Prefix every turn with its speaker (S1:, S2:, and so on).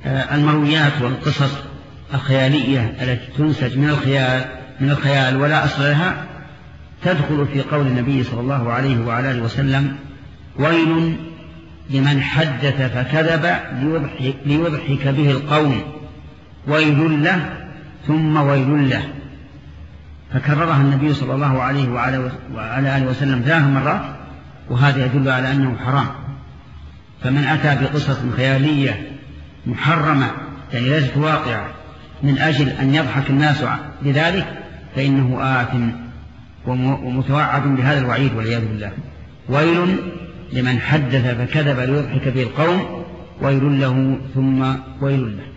S1: المرويات والقصص الخيالية التي تنسج من الخيال ولا أصل لها تدخل في قول النبي صلى الله عليه وعلى آله وسلم: ويل لمن حدث فكذب ليضحك به القوم، ويل له ثم ويل له. فكررها النبي صلى الله عليه وعلى آله وسلم 3 مرات، وهذا يدل على أنه حرام. فمن أتى بقصة خيالية محرمة يعني ليست واقعة من أجل أن يضحك الناس لذلك فإنه آثم ومتوعد بهذا الوعيد والعياذ بالله. ويل لمن حدث فكذب ليضحك به القوم، ويل له ثم ويل له.